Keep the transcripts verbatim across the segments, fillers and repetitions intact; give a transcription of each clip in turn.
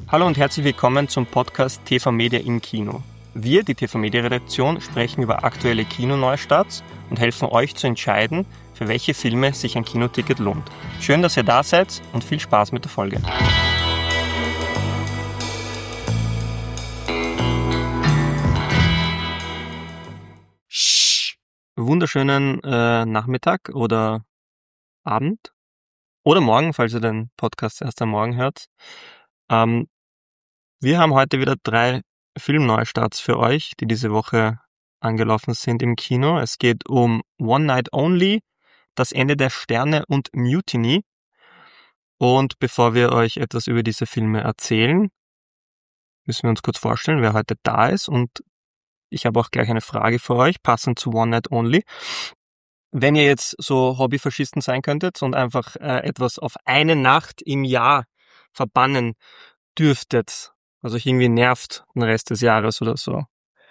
Hallo und herzlich willkommen zum Podcast T V Media im Kino. Wir, die T V Media Redaktion, sprechen über aktuelle Kinoneustarts und helfen euch zu entscheiden, für welche Filme sich ein Kinoticket lohnt. Schön, dass ihr da seid und viel Spaß mit der Folge. Wunderschönen äh, Nachmittag oder Abend oder Morgen, falls ihr den Podcast erst am Morgen hört. Ähm, wir haben heute wieder drei Filmneustarts für euch, die diese Woche angelaufen sind im Kino. Es geht um One Night Only, Das Ende der Sterne und Mutiny. Und bevor wir euch etwas über diese Filme erzählen, müssen wir uns kurz vorstellen, wer heute da ist. Und ich habe auch gleich eine Frage für euch, passend zu One Night Only. Wenn ihr jetzt so Hobbyfaschisten sein könntet und einfach äh, etwas auf eine Nacht im Jahr verbannen dürftet, also euch irgendwie nervt den Rest des Jahres oder so,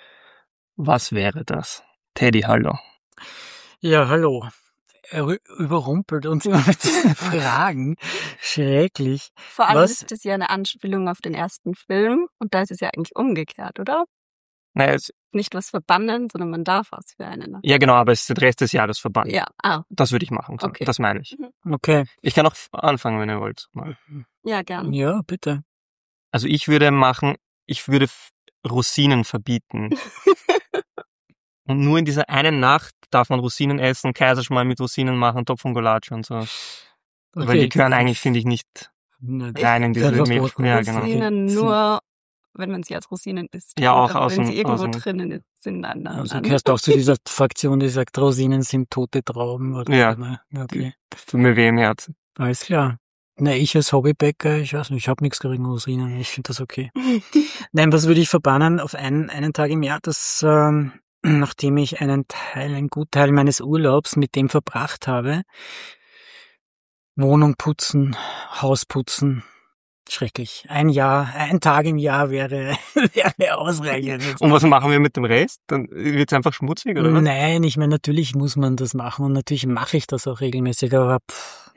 was wäre das? Teddy, hallo. Ja, hallo. Er überrumpelt uns immer mit diesen Fragen. Schrecklich. Vor allem Was? ist das ja eine Anspielung auf den ersten Film und da ist es ja eigentlich umgekehrt, oder? Naja, es, Nicht was verbannen, sondern man darf was für eine Nacht. ja genau, aber es ist den Rest des Jahres verbannt. Ja, ah, Das würde ich machen, so. Okay. Das meine ich. Okay. Ich kann auch anfangen, wenn ihr wollt. Mal. ja, gern. Ja, bitte. Also ich würde machen, ich würde f- Rosinen verbieten. Und nur in dieser einen Nacht darf man Rosinen essen, Kaiserschmarrn mit Rosinen machen, Topf und Gulasch und so. Weil die gehören eigentlich, finde ich, nicht Na, rein in diese gehören Milch. verboten. Ja, genau. Rosinen nur, wenn man sie als Rosinen isst. Ja, auch Oder aus wenn dem- sie irgendwo aus dem- drinnen sind. Dann, dann, Also dann. gehörst du auch zu dieser Fraktion, die sagt, Rosinen sind tote Trauben, oder? Ja. Ne? Okay. Tut mir weh im Herzen. Alles klar. Na, ich als Hobbybäcker, ich weiß nicht, ich habe nichts gegen Rosinen, ich finde das okay. Nein, was würde ich verbannen auf einen, einen Tag im Jahr, das, ähm, nachdem ich einen Teil, einen Gutteil meines Urlaubs mit dem verbracht habe, Wohnung putzen, Haus putzen, schrecklich. Ein Jahr, ein Tag im Jahr wäre, wäre ausreichend. Und was machen wir mit dem Rest? Dann wird's einfach schmutzig, oder was? Nein, ich meine, natürlich muss man das machen und natürlich mache ich das auch regelmäßig, aber pff,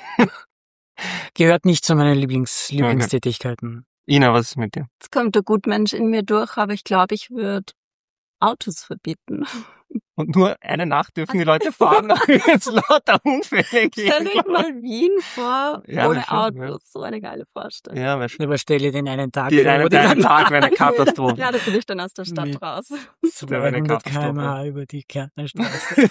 gehört nicht zu meinen Lieblings, Lieblingstätigkeiten. Ina, was ist mit dir? Jetzt kommt der Gutmensch in mir durch, aber ich glaube, ich würde Autos verbieten. Und nur eine Nacht dürfen die Leute fahren, dann wird's lauter Unfälle Stell geben. dir mal Wien vor, Ja, ohne wär schön, Autos. ja. So eine geile Vorstellung. Ja, wäre schön. Aber stelle den einen Tag Die vor, eine, wo die der eine dann Tag wäre eine Katastrophe. Ja, da bin ich dann aus der Stadt Mit- raus. zweihundert Katastrophe. Kilometer pro Stunde über die Kärntner Straße.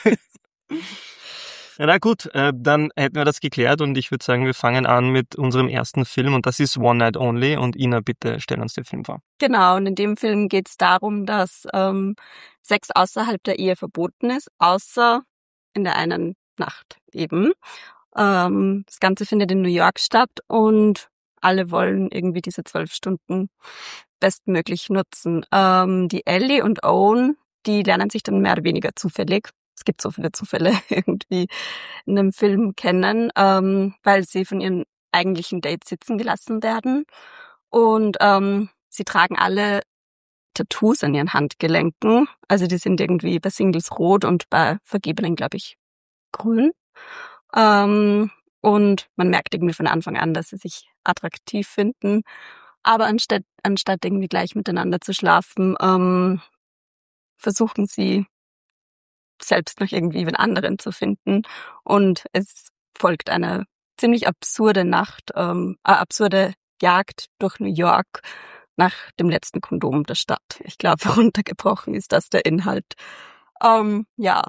Ja, na gut, äh, dann hätten wir das geklärt und ich würde sagen, wir fangen an mit unserem ersten Film und das ist One Night Only und Ina, bitte stell uns den Film vor. Genau, und in dem Film geht es darum, dass ähm, Sex außerhalb der Ehe verboten ist, außer in der einen Nacht eben. Ähm, das Ganze findet in New York statt und alle wollen irgendwie diese zwölf Stunden bestmöglich nutzen. Ähm, die Ellie und Owen, die lernen sich dann mehr oder weniger zufällig. Es gibt so viele Zufälle irgendwie in dem Film kennen, ähm, weil sie von ihren eigentlichen Dates sitzen gelassen werden. Und ähm, sie tragen alle Tattoos an ihren Handgelenken. Also die sind irgendwie bei Singles rot und bei Vergebenen, glaube ich, grün. Ähm, und man merkt irgendwie von Anfang an, dass sie sich attraktiv finden. Aber anstatt, anstatt irgendwie gleich miteinander zu schlafen, ähm, versuchen sie selbst noch irgendwie einen anderen zu finden. Und es folgt eine ziemlich absurde Nacht, ähm, äh, absurde Jagd durch New York nach dem letzten Kondom der Stadt. Ich glaube, runtergebrochen ist das der Inhalt. Ähm, ja.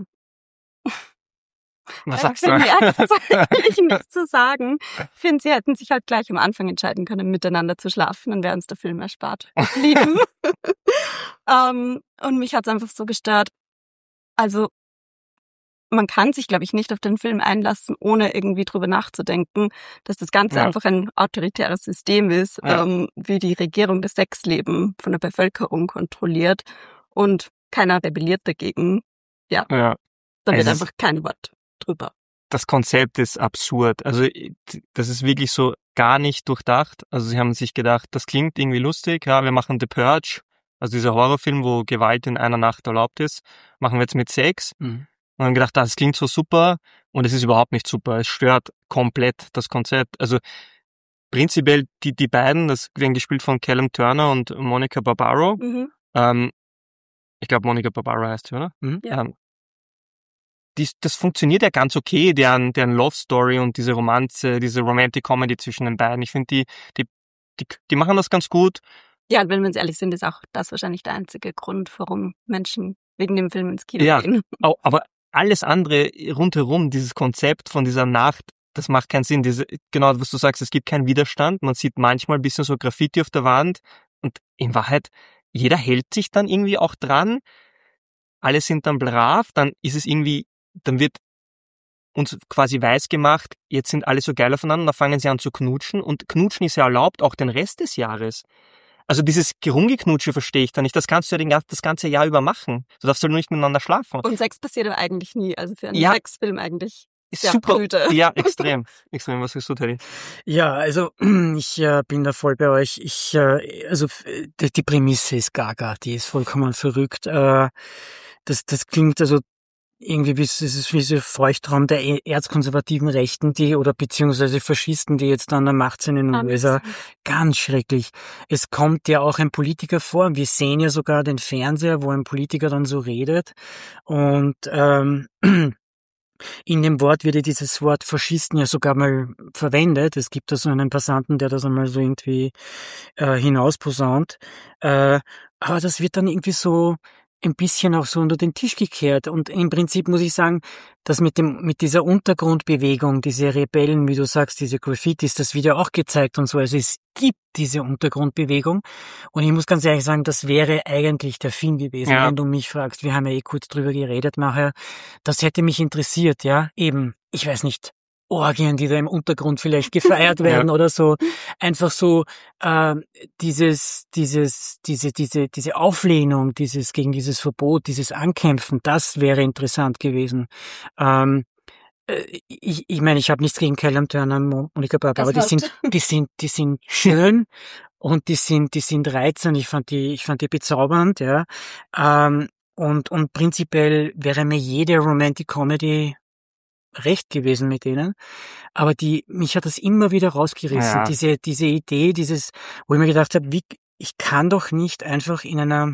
Was Äh, sagst du? Für mehr gibt's eigentlich nichts zu sagen. Ich finde, sie hätten sich halt gleich am Anfang entscheiden können, miteinander zu schlafen, dann wäre uns der Film erspart geblieben. ähm, und mich hat's einfach so gestört. Also, man kann sich, glaube ich, nicht auf den Film einlassen, ohne irgendwie drüber nachzudenken, dass das Ganze Ja. einfach ein autoritäres System ist, Ja. ähm, wie die Regierung das Sexleben von der Bevölkerung kontrolliert und keiner rebelliert dagegen. Ja, Da wird Es ist- einfach kein Wort drüber. das Konzept ist absurd. Also das ist wirklich so gar nicht durchdacht. Also sie haben sich gedacht, das klingt irgendwie lustig. Ja, wir machen The Purge, also dieser Horrorfilm, wo Gewalt in einer Nacht erlaubt ist, machen wir jetzt mit Sex. Mhm. Und haben gedacht, das klingt so super und es ist überhaupt nicht super. Es stört komplett das Konzept. Also prinzipiell die, die beiden, das werden gespielt von Callum Turner und Monica Barbaro. Mhm. Ähm, ich glaube, Monica Barbaro heißt sie, oder? Mhm. Ja. Ähm, dies, das funktioniert ja ganz okay, deren, deren Love Story und diese Romanze, diese Romantic Comedy zwischen den beiden. Ich finde, die, die, die, die machen das ganz gut. Ja, und wenn wir uns ehrlich sind, ist auch das wahrscheinlich der einzige Grund, warum Menschen wegen dem Film ins Kino Ja, gehen. au- aber alles andere rundherum, dieses Konzept von dieser Nacht, das macht keinen Sinn. Diese, genau, was du sagst, es gibt keinen Widerstand. Man sieht manchmal ein bisschen so Graffiti auf der Wand und in Wahrheit, jeder hält sich dann irgendwie auch dran. Alle sind dann brav, dann ist es irgendwie, dann wird uns quasi weiß gemacht, jetzt sind alle so geil aufeinander, da fangen sie an zu knutschen und knutschen ist ja erlaubt auch den Rest des Jahres. Also dieses Rumgeknutsche verstehe ich da nicht, das kannst du ja den, gan- das ganze Jahr über machen. Du darfst halt nur nicht miteinander schlafen. Und Sex passiert aber eigentlich nie. Also für einen Ja. Sexfilm eigentlich sehr Super, prüde. ja, extrem, extrem, was sagst du, Teddy? Ja, also ich äh, bin da voll bei euch. Ich, äh, also f- die, die Prämisse ist gaga, die ist vollkommen verrückt. Äh, das, das klingt also irgendwie wie es ist wie so ein Feuchtraum der e- erzkonservativen Rechten, die oder beziehungsweise Faschisten, die jetzt an der Macht sind in den U S A. Ganz schrecklich. Es kommt ja auch ein Politiker vor. Wir sehen ja sogar den Fernseher, wo ein Politiker dann so redet. Und ähm, in dem Wort wird ja dieses Wort Faschisten ja sogar mal verwendet. Es gibt da so einen Passanten, der das einmal so irgendwie äh, hinausposaunt. Äh, aber das wird dann irgendwie so ein bisschen auch so unter den Tisch gekehrt. Und im Prinzip muss ich sagen, dass mit dem, mit dieser Untergrundbewegung, diese Rebellen, wie du sagst, diese Graffitis, das wird ja auch gezeigt und so. Also es gibt diese Untergrundbewegung. Und ich muss ganz ehrlich sagen, das wäre eigentlich der Film gewesen, Ja. wenn du mich fragst. Wir haben ja eh kurz drüber geredet nachher. Das hätte mich interessiert, ja. Eben, ich weiß nicht, Orgien, die da im Untergrund vielleicht gefeiert werden oder so. Einfach so äh, dieses, dieses, diese, diese, diese Auflehnung, dieses gegen dieses Verbot, dieses Ankämpfen, das wäre interessant gewesen. Ähm, äh, ich, ich meine, ich habe nichts gegen Callum Turner und Monica Barbaro, aber die Das sind, die sind, die sind schön und die sind, die sind reizend. Ich fand die, ich fand die bezaubernd, ja. Ähm, und und prinzipiell wäre mir jede Romantic Comedy recht gewesen mit denen. Aber die, mich hat das immer wieder rausgerissen. Ja. Diese, diese Idee, dieses, wo ich mir gedacht habe, wie, ich kann doch nicht einfach in einer,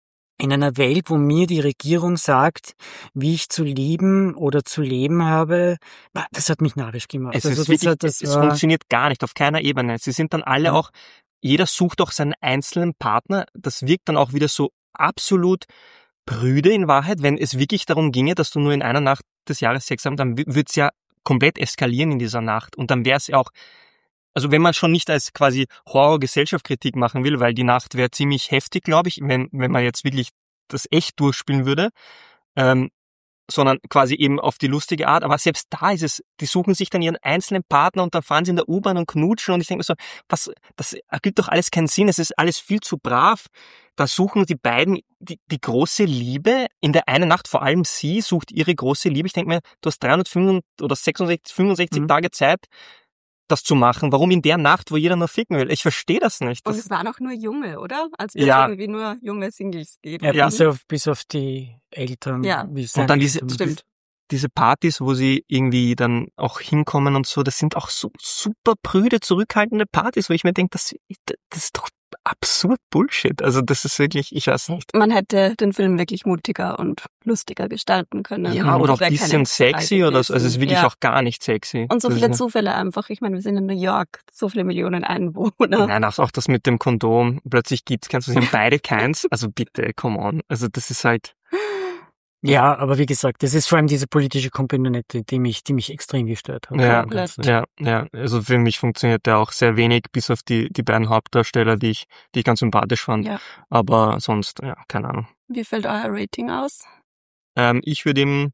in einer Welt, wo mir die Regierung sagt, wie ich zu lieben oder zu leben habe, das hat mich narrisch gemacht. Es, Also ist das wirklich, hat- das es war- funktioniert gar nicht, auf keiner Ebene. Sie sind dann alle Ja. auch, jeder sucht auch seinen einzelnen Partner. Das wirkt dann auch wieder so absolut prüde in Wahrheit. Wenn es wirklich darum ginge, dass du nur in einer Nacht des Jahres Sex haben, dann würde es ja komplett eskalieren in dieser Nacht. Und dann wäre es ja auch, also wenn man schon nicht als quasi Horror-Gesellschaftskritik machen will, weil die Nacht wäre ziemlich heftig, glaube ich, wenn, wenn man jetzt wirklich das echt durchspielen würde, ähm, sondern quasi eben auf die lustige Art. Aber selbst da ist es, die suchen sich dann ihren einzelnen Partner und dann fahren sie in der U-Bahn und knutschen und ich denke mir so, was, das ergibt doch alles keinen Sinn, es ist alles viel zu brav. Da suchen die beiden die, die große Liebe. In der einen Nacht, vor allem sie, sucht ihre große Liebe. Ich denke mir, du hast dreihundertfünfundsiebzig oder sechsundsechzig, fünfundsechzig Mhm. Tage Zeit, das zu machen. Warum in der Nacht, wo jeder nur ficken will? Ich verstehe das nicht. Und Das, es waren auch nur Junge, oder? Als wir Ja. es irgendwie nur junge Singles geben. ja, Ja. bis auf, bis auf die Eltern. Ja. wie Und dann diese- Eltern- Stimmt. diese Partys, wo sie irgendwie dann auch hinkommen und so, das sind auch so super prüde, zurückhaltende Partys, wo ich mir denke, das, das ist doch absurd Bullshit. Also das ist wirklich, ich weiß nicht. Man hätte den Film wirklich mutiger und lustiger gestalten können. Ja, Und oder auch es wäre ein bisschen keine sexy oder so. Also es ist wirklich Ja. auch gar nicht sexy. Und so Das viele ist, Zufälle einfach. Ich meine, wir sind in New York, so viele Millionen Einwohner. Nein, auch, auch das mit dem Kondom. Plötzlich gibt's keins, sie haben beide keins. Also bitte, come on. Also das ist halt, Ja, aber wie gesagt, das ist vor allem diese politische Komponente, die mich, die mich extrem gestört hat. ja, komplett. ja, ja. Also für mich funktioniert der auch sehr wenig, bis auf die, die beiden Hauptdarsteller, die ich, die ich ganz sympathisch fand. Ja. Aber sonst, ja, keine Ahnung. Wie fällt euer Rating aus? Ähm, ich würde ihm,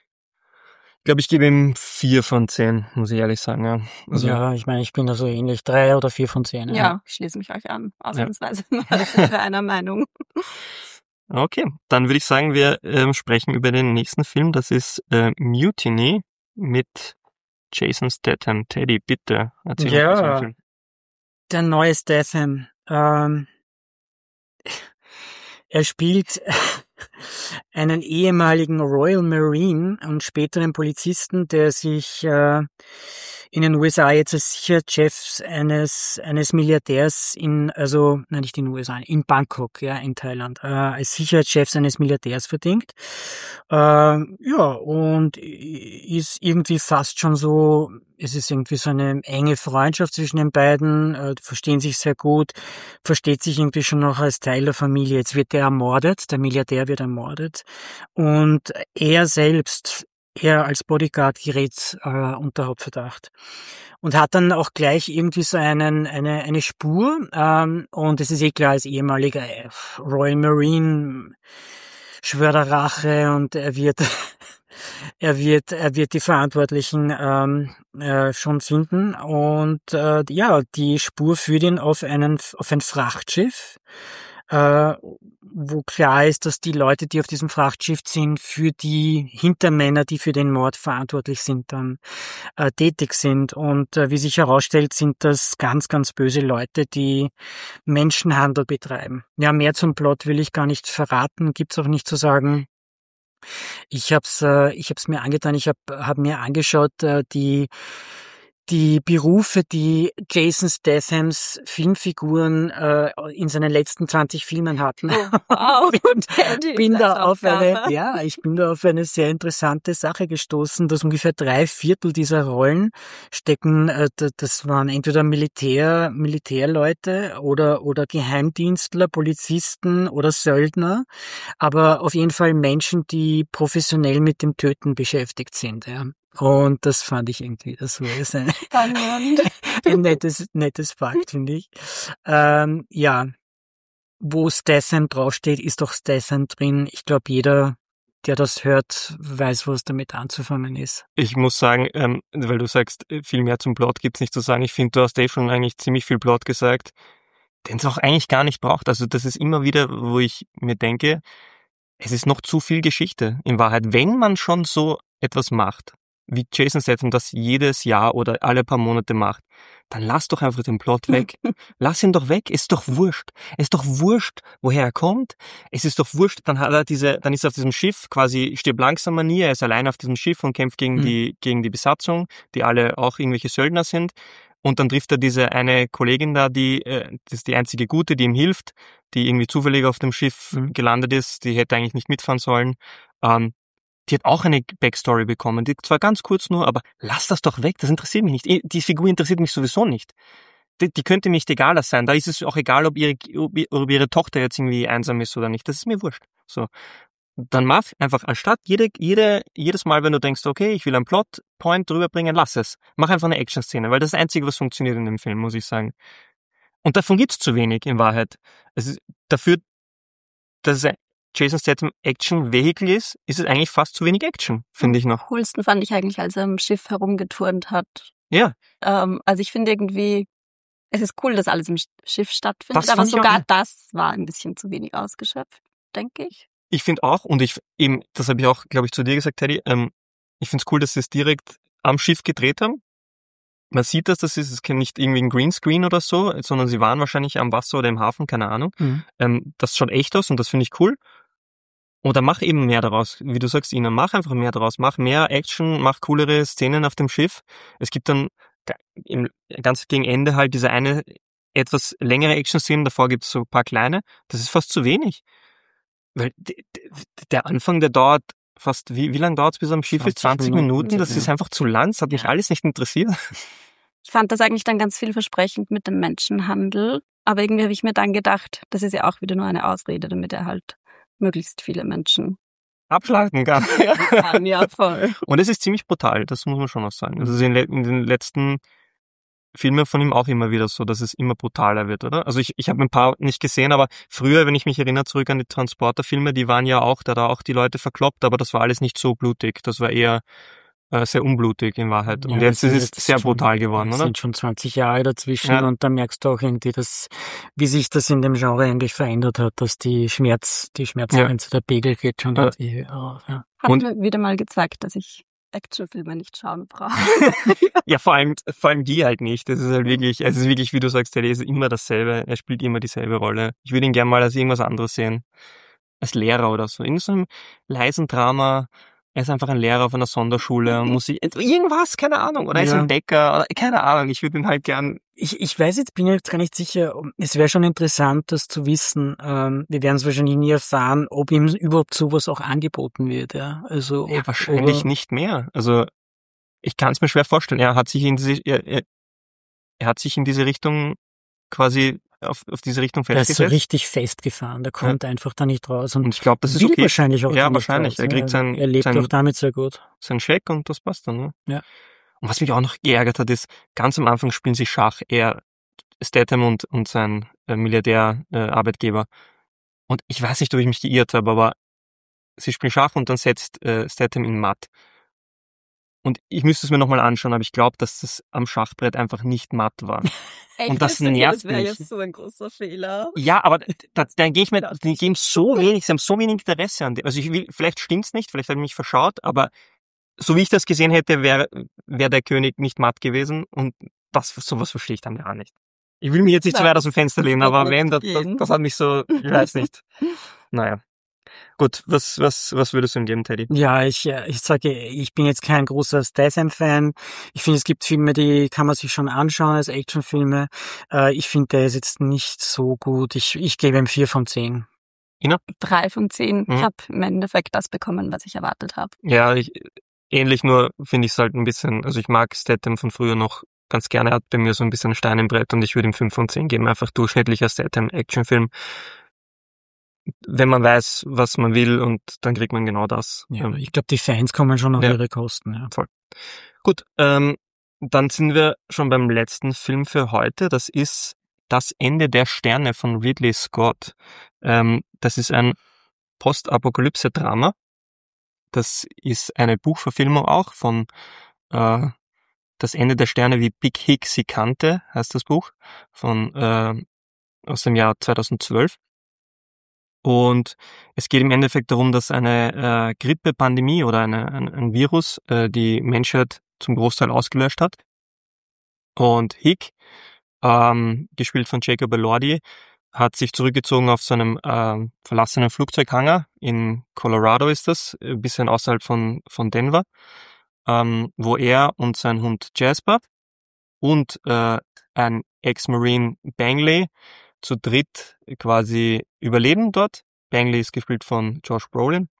ich glaube, ich gebe ihm vier von zehn, muss ich ehrlich sagen, ja. Also, ja, ich meine, ich bin da so ähnlich. Drei oder vier von zehn. Ja, ich schließe mich euch an. Ausnahmsweise mal sind wir einer Meinung. okay. Dann würde ich sagen, wir ähm, sprechen über den nächsten Film. Das ist äh, Mutiny mit Jason Statham. Teddy, bitte erzähl Ja. uns was über den Film. Der neue Statham. Ähm, er spielt einen ehemaligen Royal Marine und späteren Polizisten, der sich äh, in den U S A jetzt als Sicherheitschef eines eines Milliardärs in, also nein, nicht in den U S A, in Bangkok, ja, in Thailand, äh, als Sicherheitschef eines Milliardärs verdingt. Äh, ja, und ist irgendwie fast schon so, es ist irgendwie so eine enge Freundschaft zwischen den beiden, äh, verstehen sich sehr gut, versteht sich irgendwie schon noch als Teil der Familie. Jetzt wird der ermordet, der Milliardär wird ermordet und er selbst, er als Bodyguard gerät äh, unter Hauptverdacht und hat dann auch gleich irgendwie so einen eine eine Spur, ähm, und es ist eh klar, als ehemaliger Royal Marine schwört er Rache und er wird er wird er wird die Verantwortlichen ähm, äh, schon finden und äh, ja, die Spur führt ihn auf einen auf ein Frachtschiff, äh, wo klar ist, dass die Leute, die auf diesem Frachtschiff sind, für die Hintermänner, die für den Mord verantwortlich sind, dann äh, tätig sind. Und äh, wie sich herausstellt, sind das ganz, ganz böse Leute, die Menschenhandel betreiben. Ja, mehr zum Plot will ich gar nicht verraten, gibt's auch nicht zu sagen. Ich hab's, äh, ich hab's mir angetan, ich hab, hab mir angeschaut, äh, die die Berufe, die Jason Stathams Filmfiguren äh, in seinen letzten zwanzig Filmen hatten. Oh, wow. Und bin da auf eine, ja, ich bin da auf eine sehr interessante Sache gestoßen, dass ungefähr drei Viertel dieser Rollen stecken, äh, das waren entweder Militär, Militärleute oder oder Geheimdienstler, Polizisten oder Söldner, aber auf jeden Fall Menschen, die professionell mit dem Töten beschäftigt sind, ja. Und das fand ich irgendwie, das war jetzt ein, ein nettes, nettes Fakt, finde ich. Ähm, ja, wo Statham draufsteht, ist doch Statham drin. Ich glaube, jeder, der das hört, weiß, was damit anzufangen ist. Ich muss sagen, ähm, weil du sagst, viel mehr zum Plot gibt's nicht zu sagen. Ich finde, du hast eh schon eigentlich ziemlich viel Plot gesagt, den es auch eigentlich gar nicht braucht. Also das ist immer wieder, wo ich mir denke, es ist noch zu viel Geschichte in Wahrheit. Wenn man schon so etwas macht, wie Jason Statham das jedes Jahr oder alle paar Monate macht, dann lass doch einfach den Plot weg. Lass ihn doch weg, ist doch wurscht. Es ist doch wurscht, woher er kommt. Es ist doch wurscht, dann hat er diese, dann ist er auf diesem Schiff, quasi stirbt langsam Manier, er ist allein auf diesem Schiff und kämpft gegen mhm. die, gegen die Besatzung, die alle auch irgendwelche Söldner sind. Und dann trifft er diese eine Kollegin da, die, äh, das ist die einzige Gute, die ihm hilft, die irgendwie zufällig auf dem Schiff mhm. gelandet ist, die hätte eigentlich nicht mitfahren sollen. Ähm, Die hat auch eine Backstory bekommen, die zwar ganz kurz nur, aber lass das doch weg, das interessiert mich nicht. Die Figur interessiert mich sowieso nicht. Die, die könnte mir nicht egaler sein. Da ist es auch egal, ob ihre, ob ihre Tochter jetzt irgendwie einsam ist oder nicht. Das ist mir wurscht. So. Dann mach einfach anstatt jede, jede, jedes Mal, wenn du denkst, okay, ich will einen Plotpoint drüber bringen, lass es. Mach einfach eine Action-Szene, weil das ist das Einzige, was funktioniert in dem Film, muss ich sagen. Und davon gibt's zu wenig in Wahrheit. Also dafür, dass es Jason Statham Action-Vehikel ist, ist es eigentlich fast zu wenig Action, finde ich noch. Am coolsten fand ich eigentlich, als er am Schiff herumgeturnt hat. Ja. Ähm, also ich finde irgendwie, es ist cool, dass alles im Schiff stattfindet, das aber sogar das war ein bisschen zu wenig ausgeschöpft, denke ich. Ich finde auch, und ich eben, das habe ich auch, glaube ich, zu dir gesagt, Teddy, ähm, ich finde es cool, dass sie es direkt am Schiff gedreht haben. Man sieht, dass das ist, es ist nicht irgendwie ein Greenscreen oder so, sondern sie waren wahrscheinlich am Wasser oder im Hafen, keine Ahnung. Mhm. Ähm, das schaut echt aus und das finde ich cool. Oder mach eben mehr daraus, wie du sagst, Ina, mach einfach mehr daraus, mach mehr Action, mach coolere Szenen auf dem Schiff. Es gibt dann im, ganz gegen Ende halt diese eine etwas längere Action-Szene, davor gibt es so ein paar kleine, das ist fast zu wenig. Weil d- d- der Anfang, der dauert fast, wie, wie lange dauert es bis am Schiff ist? zwanzig Minuten, das ja. ist einfach zu lang, das hat mich ja. alles nicht interessiert. Ich fand das eigentlich dann ganz vielversprechend mit dem Menschenhandel, aber irgendwie habe ich mir dann gedacht, das ist ja auch wieder nur eine Ausrede, damit er halt möglichst viele Menschen abschlachten kann. kann ja, voll. Und es ist ziemlich brutal, das muss man schon auch sagen. Also in, in den letzten Filmen von ihm auch immer wieder so, dass es immer brutaler wird, oder? Also ich, ich habe ein paar nicht gesehen, aber früher, wenn ich mich erinnere zurück an die Transporter-Filme, die waren ja auch, da da auch die Leute verkloppt, aber das war alles nicht so blutig. Das war eher äh, sehr unblutig in Wahrheit. Und ja, jetzt ist es jetzt sehr schon, brutal geworden, es oder? Es sind schon zwanzig Jahre dazwischen ja. und da merkst du auch irgendwie, dass, wie sich das in dem Genre eigentlich verändert hat, dass die Schmerz, die Schmerzgrenze, ja. der Pegel geht schon. Ja. Die, oh, ja. Hat und, mir wieder mal gezeigt, dass ich Actionfilme nicht schauen brauche. Ja, vor allem, vor allem die halt nicht. Das ist halt wirklich, es ist wirklich, wie du sagst, der ist immer dasselbe. Er spielt immer dieselbe Rolle. Ich würde ihn gerne mal als irgendwas anderes sehen. Als Lehrer oder so. In so einem leisen Drama, er ist einfach ein Lehrer auf einer Sonderschule und muss sich, irgendwas, keine Ahnung, oder er ist Ja. ein Bäcker, oder keine Ahnung, ich würde ihn halt gern, Ich, ich weiß jetzt, bin jetzt gar nicht sicher, ob- es wäre schon interessant, das zu wissen. Ähm, wir werden es wahrscheinlich nie erfahren, ob ihm überhaupt sowas auch angeboten wird. Ja, also ja, ob, wahrscheinlich ob er, nicht mehr. Also, ich kann es mir schwer vorstellen. Er hat sich in diese, er, er, er hat sich in diese Richtung quasi auf, auf diese Richtung der ist so festgesetzt. richtig festgefahren. Der kommt einfach da nicht raus und Und ich glaube, das ist will okay. wahrscheinlich auch Ja, da nicht wahrscheinlich. raus. Er ja. kriegt sein, er lebt sein, auch damit sehr gut. sein Scheck und das passt dann. Ne? Ja. Und was mich auch noch geärgert hat, ist, ganz am Anfang spielen sie Schach, er, Statham und, und sein äh, Milliardär-Arbeitgeber. Und ich weiß nicht, ob ich mich geirrt habe, aber sie spielen Schach und dann setzt äh, Statham ihn matt. Und ich müsste es mir nochmal anschauen, aber ich glaube, dass das am Schachbrett einfach nicht matt war. Echt, Und das wisst ihr, nervt das wäre ja mich. so ein großer Fehler. Ja, aber da, dann gehe ich mir, die geben so wenig, sie haben so wenig Interesse an dem. Also ich will, vielleicht stimmt's nicht, vielleicht habe ich mich verschaut, aber so wie ich das gesehen hätte, wäre wär der König nicht matt gewesen und das, sowas verstehe ich dann gar nicht. Ich will mich jetzt nicht zu Nein, weit aus dem Fenster das lehnen, wird aber nicht wenn, das, das, gehen. das hat mich so, ich weiß nicht. Naja. Gut, was, was, was würdest du ihm geben, Teddy? Ja, ich, äh, ich sage, ich bin jetzt kein großer Statham-Fan. Ich finde, es gibt Filme, die kann man sich schon anschauen als Actionfilme. Äh, ich finde, der ist jetzt nicht so gut. Ich, ich gebe ihm vier von zehn. Drei von zehn. Mhm. Ich habe im Endeffekt das bekommen, was ich erwartet habe. Ja, ich, ähnlich, nur finde ich es halt ein bisschen, also ich mag Statham von früher noch ganz gerne, er hat bei mir so ein bisschen Stein im Brett und ich würde ihm fünf von zehn geben, einfach durchschnittlicher Statham-Actionfilm. Wenn man weiß, was man will und dann kriegt man genau das. Ja, Ähm, ich glaube, die Fans kommen schon auf Ja. ihre Kosten. Ja. Gut, ähm, dann sind wir schon beim letzten Film für heute. Das ist Das Ende der Sterne von Ridley Scott. Ähm, das ist ein Postapokalypse-Drama. Das ist eine Buchverfilmung auch von äh, Das Ende der Sterne, wie Big Hig sie kannte, heißt das Buch, von äh, aus dem Jahr zweitausendzwölf. Und es geht im Endeffekt darum, dass eine äh, Grippe-Pandemie oder eine, ein, ein Virus äh, die Menschheit zum Großteil ausgelöscht hat. Und Hick, ähm, gespielt von Jacob Elordi, hat sich zurückgezogen auf so einem äh, verlassenen Flugzeughangar in Colorado ist das, ein bisschen außerhalb von, von Denver, ähm, wo er und sein Hund Jasper und äh, ein Ex-Marine Bangley zu dritt quasi überleben dort. Bangley ist gespielt von Josh Brolin.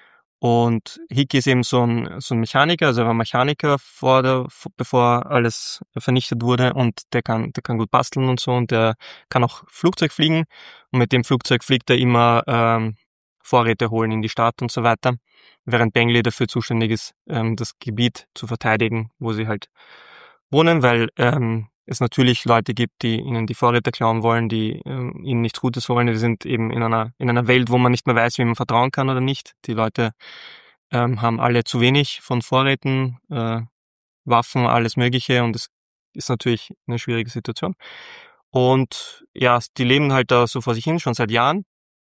Und Hick ist eben so ein, so ein Mechaniker, also er war Mechaniker vor der, bevor alles vernichtet wurde und der kann, der kann gut basteln und so und der kann auch Flugzeug fliegen und mit dem Flugzeug fliegt er immer ähm, Vorräte holen in die Stadt und so weiter, während Bangley dafür zuständig ist, ähm, das Gebiet zu verteidigen, wo sie halt wohnen, weil ähm, es natürlich Leute gibt, die ihnen die Vorräte klauen wollen, die ähm, ihnen nichts Gutes wollen. Wir sind eben in einer in einer Welt, wo man nicht mehr weiß, wie man vertrauen kann oder nicht. Die Leute ähm, haben alle zu wenig von Vorräten, äh, Waffen, alles Mögliche und es ist natürlich eine schwierige Situation. Und ja, die leben halt da so vor sich hin, schon seit Jahren.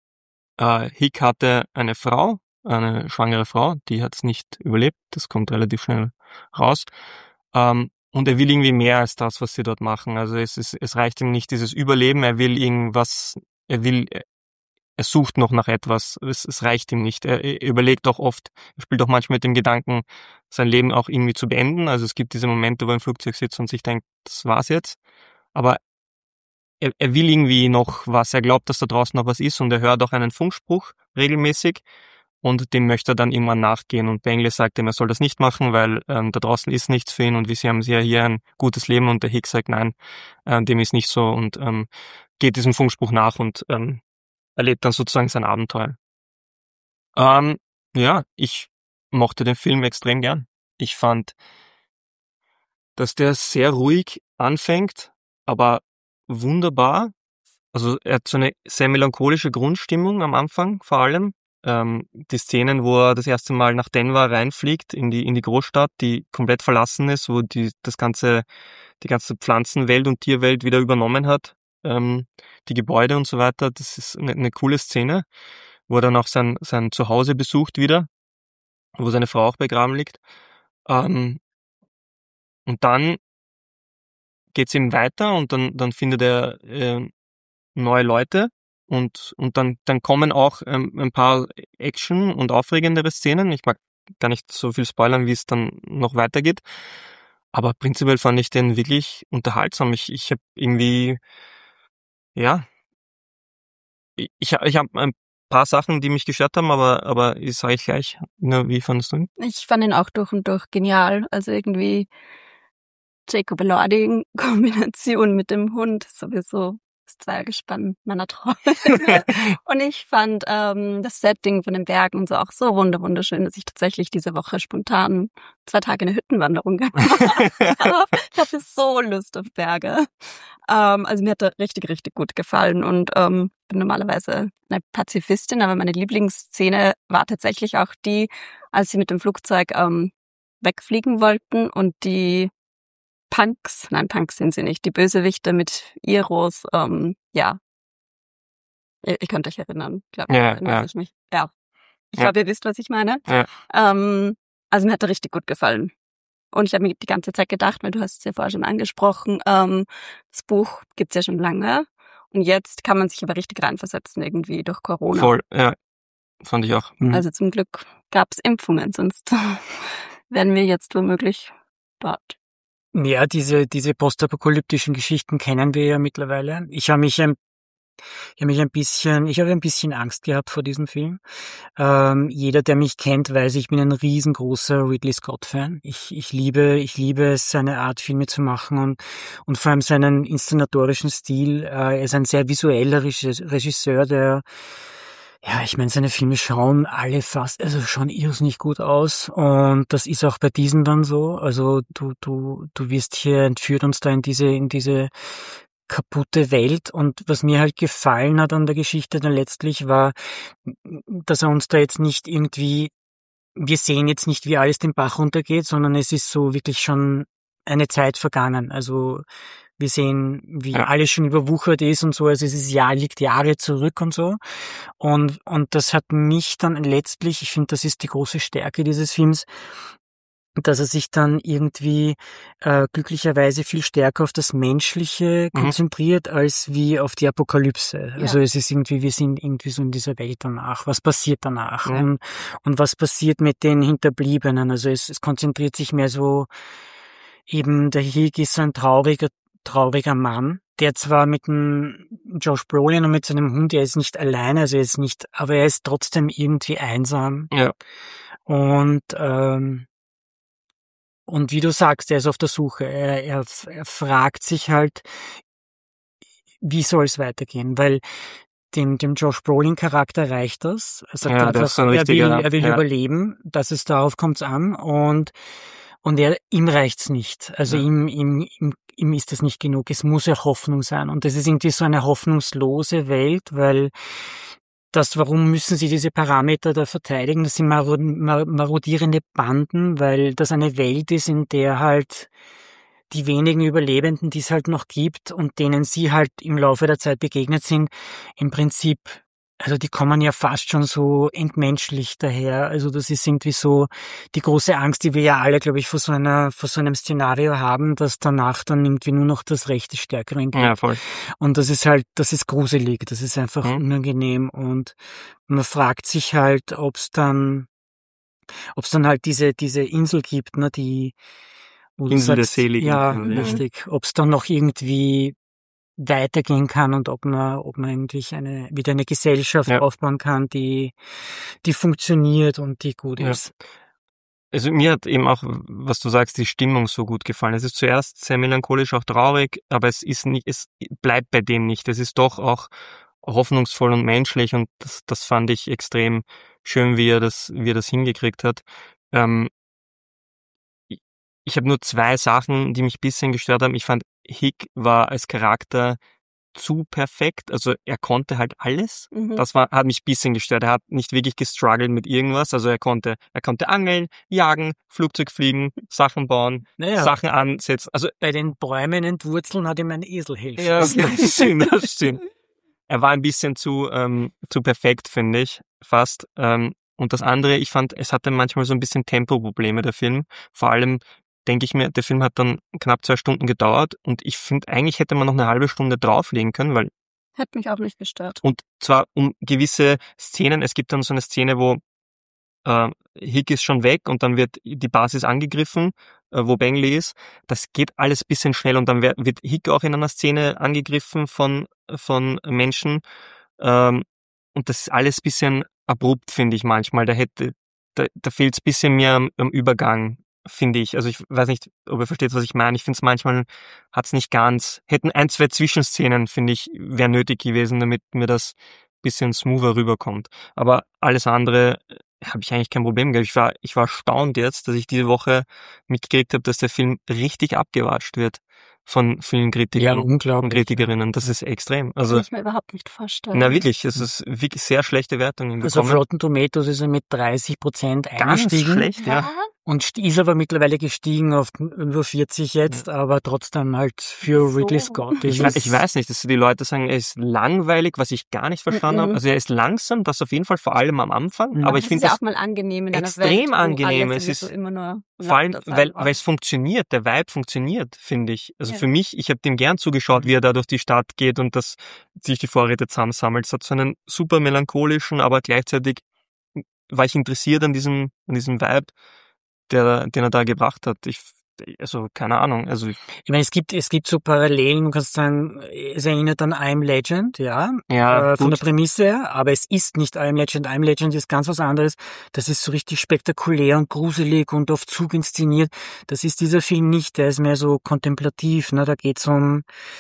Äh, Hick hatte eine Frau, eine schwangere Frau, die hat es nicht überlebt, das kommt relativ schnell raus. Ähm, und er will irgendwie mehr als das, was sie dort machen. Also es ist, es reicht ihm nicht dieses Überleben, er will irgendwas, er will, er sucht noch nach etwas, es, es reicht ihm nicht. Er, er überlegt auch oft, er spielt auch manchmal mit dem Gedanken, sein Leben auch irgendwie zu beenden. Also es gibt diese Momente, wo er im Flugzeug sitzt und sich denkt, das war's jetzt. Aber er, er will irgendwie noch was, er glaubt, dass da draußen noch was ist und er hört auch einen Funkspruch regelmäßig und dem möchte er dann irgendwann nachgehen und Bangley sagt ihm, er soll das nicht machen, weil ähm, da draußen ist nichts für ihn und wie sie haben sie ja hier ein gutes Leben und der Hick sagt, nein, äh, dem ist nicht so und ähm, geht diesem Funkspruch nach und ähm, erlebt dann sozusagen sein Abenteuer. Ähm, ja, ich mochte den Film extrem gern. Ich fand, dass der sehr ruhig anfängt, aber wunderbar. Also er hat so eine sehr melancholische Grundstimmung am Anfang vor allem. Ähm, die Szenen, wo er das erste Mal nach Denver reinfliegt, in die in die Großstadt, die komplett verlassen ist, wo die das ganze die ganze Pflanzenwelt und Tierwelt wieder übernommen hat, ähm, die Gebäude und so weiter. Das ist eine, eine coole Szene, wo er dann auch sein sein Zuhause besucht wieder, wo seine Frau auch begraben liegt. Ähm, und dann geht's eben weiter und dann dann findet er äh, neue Leute und und dann dann kommen auch ähm, ein paar Action und aufregendere Szenen. Ich mag gar nicht so viel spoilern, wie es dann noch weitergeht. Aber prinzipiell fand ich den wirklich unterhaltsam. Ich, ich habe irgendwie, ja, ich, ich habe ein paar Sachen, die mich gestört haben, aber, aber ich sage ich gleich. Nur, wie fandest du ihn? Ich fand ihn auch durch und durch genial. Also irgendwie Jacob Elordi in Kombination mit dem Hund sowieso das Zweiergespann meiner Träume. Und ich fand ähm, das Setting von den Bergen und so auch so wunderschön, dass ich tatsächlich diese Woche spontan zwei Tage eine Hüttenwanderung gemacht habe. Ich hatte so Lust auf Berge. Ähm, also mir hat er richtig, richtig gut gefallen und ähm, bin normalerweise eine Pazifistin, aber meine Lieblingsszene war tatsächlich auch die, als sie mit dem Flugzeug ähm, wegfliegen wollten und die Punks, nein, Punks sind sie nicht, die Bösewichte mit Iros, ähm, ja, ihr, ihr könnt euch erinnern, glaube ich, Ja, erinnert ja. sich mich. Ja, ich Ja. glaube, ihr wisst, was ich meine. Ja. Ähm, also mir hat er richtig gut gefallen. Und ich habe mir die ganze Zeit gedacht, weil du hast es ja vorher schon angesprochen, ähm, das Buch gibt's ja schon lange und jetzt kann man sich aber richtig reinversetzen irgendwie durch Corona. Voll, ja, fand ich auch. Mhm. Also zum Glück gab's Impfungen, sonst wären wir jetzt womöglich dort. Ja, diese, diese postapokalyptischen Geschichten kennen wir ja mittlerweile. Ich habe mich ein, ich habe mich ein bisschen, ich habe ein bisschen Angst gehabt vor diesem Film. Ähm, jeder, der mich kennt, weiß, ich bin ein riesengroßer Ridley Scott-Fan. Ich, ich liebe, ich liebe es, seine Art, Filme zu machen und, und vor allem seinen inszenatorischen Stil. Äh, er ist ein sehr visueller Regisseur, der Ja, ich meine, seine Filme schauen alle fast, also schauen irrsinnig gut aus und das ist auch bei diesen dann so. Also du, du, du wirst hier entführt uns da in diese, in diese kaputte Welt und was mir halt gefallen hat an der Geschichte dann letztlich war, dass er uns da jetzt nicht irgendwie, wir sehen jetzt nicht, wie alles den Bach runtergeht, sondern es ist so wirklich schon eine Zeit vergangen. Also wir sehen, wie Ja. alles schon überwuchert ist und so. Also es ist Jahr, liegt Jahre zurück und so. Und, und das hat mich dann letztlich, ich finde, das ist die große Stärke dieses Films, dass er sich dann irgendwie äh, glücklicherweise viel stärker auf das Menschliche Mhm. konzentriert, als wie auf die Apokalypse. Ja. Also es ist irgendwie, wir sind irgendwie so in dieser Welt danach. Was passiert danach? Ja. Und, und was passiert mit den Hinterbliebenen? Also es, es konzentriert sich mehr so, eben der Hig ist so ein trauriger, trauriger Mann, der zwar mit dem Josh Brolin und mit seinem Hund, er ist nicht alleine, also er ist nicht, aber er ist trotzdem irgendwie einsam. Ja. Und ähm, und wie du sagst, er ist auf der Suche. Er, er, er fragt sich halt, wie soll es weitergehen? Weil dem, dem Josh Brolin-Charakter reicht das. Er sagt Ja, der ist einfach, so ein er will, richtiger- er will ja. überleben. Das ist, darauf kommt's an. Und und er, ihm reicht's nicht. Also Ja. ihm, ihm, ihm, ihm ist das nicht genug. Es muss ja Hoffnung sein. Und das ist irgendwie so eine hoffnungslose Welt, weil das, warum müssen sie diese Parameter da verteidigen? Das sind marod- mar- marodierende Banden, weil das eine Welt ist, in der halt die wenigen Überlebenden, die es halt noch gibt und denen sie halt im Laufe der Zeit begegnet sind, im Prinzip, also die kommen ja fast schon so entmenschlich daher. Also das ist irgendwie so die große Angst, die wir ja alle, glaube ich, vor so einer, vor so einem Szenario haben, dass danach dann irgendwie nur noch das Recht des Stärkeren gibt. Ja, voll. Und das ist halt, das ist gruselig, das ist einfach Mhm. unangenehm und man fragt sich halt, ob es dann, ob es dann halt diese, diese Insel gibt, ne, die, wo du Insel der sagst, Seligen. ja, Mhm. richtig, ob es dann noch irgendwie weitergehen kann und ob man, ob man eigentlich eine, wieder eine Gesellschaft Ja. aufbauen kann, die, die funktioniert und die gut Ja. ist. Also mir hat eben auch, was du sagst, die Stimmung so gut gefallen. Es ist zuerst sehr melancholisch, auch traurig, aber es ist nicht, es bleibt bei dem nicht. Es ist doch auch hoffnungsvoll und menschlich und das, das fand ich extrem schön, wie er das, wie er das hingekriegt hat. Ähm, ich ich habe nur zwei Sachen, die mich ein bisschen gestört haben. Ich fand, Hig war als Charakter zu perfekt. Also er konnte halt alles. Mhm. Das war, hat mich ein bisschen gestört. Er hat nicht wirklich gestruggelt mit irgendwas. Also er konnte, er konnte angeln, jagen, Flugzeug fliegen, Sachen bauen, Naja, Sachen ansetzen. Also bei den Bäumen entwurzeln hat ihm ein Esel helfen. ja, das stimmt, das stimmt. Er war ein bisschen zu, ähm, zu perfekt, finde ich, fast. Ähm, und das andere, ich fand, es hatte manchmal so ein bisschen Tempoprobleme, der Film. Vor allem denke ich mir, der Film hat dann knapp zwei Stunden gedauert und ich finde, eigentlich hätte man noch eine halbe Stunde drauflegen können, weil, Hat mich auch nicht gestört. und zwar um gewisse Szenen, es gibt dann so eine Szene, wo äh, Hick ist schon weg und dann wird die Basis angegriffen, äh, wo Bangley ist. Das geht alles ein bisschen schnell und dann wird, wird Hick auch in einer Szene angegriffen von, von Menschen. Ähm, und das ist alles ein bisschen abrupt, finde ich manchmal. Da hätte, da, da fehlt es ein bisschen mehr am, am Übergang, finde ich. Also ich weiß nicht, ob ihr versteht, was ich meine. Ich finde es manchmal hat es nicht ganz. Hätten ein, zwei Zwischenszenen, finde ich, wäre nötig gewesen, damit mir das ein bisschen smoother rüberkommt. Aber alles andere habe ich eigentlich kein Problem gehabt. Ich war, ich war erstaunt jetzt, dass ich diese Woche mitgekriegt habe, dass der Film richtig abgewatscht wird von vielen Kritikern Ja, und unglaublich. Kritikerinnen. Das ist extrem. Also Kann ich mir überhaupt nicht vorstellen. na wirklich, es ist wirklich sehr schlechte Wertungen Also auf bekommen. Rotten Tomatoes ist er mit dreißig Prozent Ganz eingestiegen. schlecht, ja. Und st- ist aber mittlerweile gestiegen auf über vierzig jetzt, aber trotzdem halt für So. Ridley Scott. Ich, ist we- es- ich weiß nicht, dass die Leute sagen, er ist langweilig, was ich gar nicht verstanden Mhm. habe. Also er ist langsam, das auf jeden Fall, vor allem am Anfang. Mhm. Aber ich Das finde ist ja das auch mal angenehm in einer extrem Welt, wo angenehm. alle Es sowieso ist immer nur vor allem, lauter sein weil, wollen. weil es funktioniert, der Vibe funktioniert, finde ich. Also Ja. für mich, ich habe dem gern zugeschaut, wie er da durch die Stadt geht und das sich die Vorräte zusammensammelt. Es hat so einen super melancholischen, aber gleichzeitig war ich interessiert an diesem, an diesem Vibe, der, den er da gebracht hat. Ich, also keine Ahnung. Also ich, Ich meine, es gibt, es gibt so Parallelen, du kannst sagen, es erinnert an I Am Legend, ja, ja, äh, von der gut. Prämisse her, aber es ist nicht I Am Legend. I Am Legend ist ganz was anderes. Das ist so richtig spektakulär und gruselig und auf Zug inszeniert. Das ist dieser Film nicht, der ist mehr so kontemplativ, ne, da geht's um,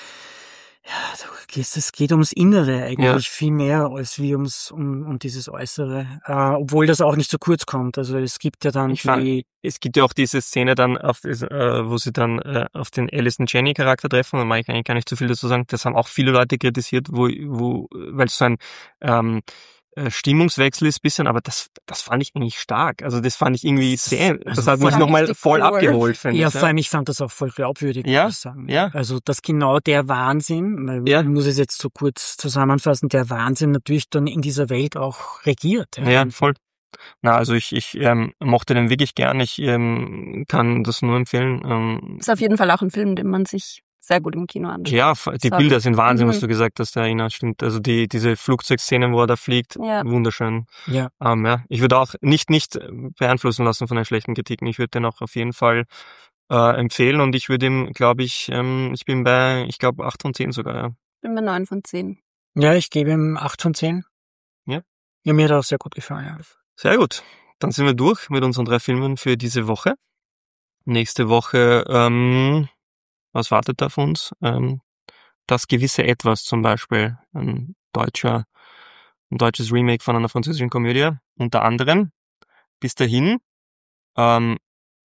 ja, da geht's- es geht ums Innere eigentlich viel mehr als wie ums, um, um dieses Äußere, äh, obwohl das auch nicht so kurz kommt. Also es gibt ja dann Ich fand, die, es gibt ja auch diese Szene dann, auf, das, äh, wo sie dann äh, auf den Alison Janney Charakter treffen, da mag ich eigentlich gar nicht so viel dazu sagen, das haben auch viele Leute kritisiert, wo, wo, weil es so ein ähm, äh, Stimmungswechsel ist bisschen, aber das, das fand ich eigentlich stark. Also das fand ich irgendwie sehr, das also hat mich vor- nochmal richtig voll cool. abgeholt, finde ja, ich. vor allem, ich fand das auch voll glaubwürdig, Ja, muss ich sagen. ja. Also, dass genau der Wahnsinn, weil Ja. ich muss es jetzt so kurz zusammenfassen, der Wahnsinn natürlich dann in dieser Welt auch regiert. Ja, voll. Na, also ich, ich ähm, mochte den wirklich gern. Ich ähm, kann das nur empfehlen. Ähm, Ist auf jeden Fall auch ein Film, den man sich sehr gut im Kino anschaut. ja, f- die Sorry. Bilder sind Wahnsinn, was Mhm. du gesagt hast, der Ina, stimmt. Also die diese Flugzeugszenen, wo er da fliegt, Ja. wunderschön. Ja. Ähm, ja, ich würde auch nicht nicht beeinflussen lassen von den schlechten Kritiken. Ich würde den auch auf jeden Fall äh, empfehlen und ich würde ihm, glaube ich, ähm, ich bin bei, ich glaube acht von zehn sogar. Ja. Bin bei neun von zehn. Ja, ich gebe ihm acht von zehn. Ja. Ja, mir hat er auch sehr gut gefallen, ja. Sehr gut. Dann sind wir durch mit unseren drei Filmen für diese Woche. Nächste Woche, ähm, was wartet da auf uns? Ähm, das gewisse Etwas zum Beispiel, ein deutscher, ein deutsches Remake von einer französischen Komödie, unter anderem. Bis dahin, ähm,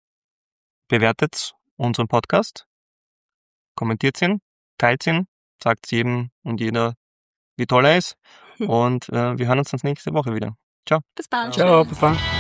bewertet unseren Podcast, kommentiert ihn, teilt ihn, sagt jedem und jeder, wie toll er ist. Und äh, wir hören uns dann nächste Woche wieder. Ciao. Bis bald. Ciao, Papa.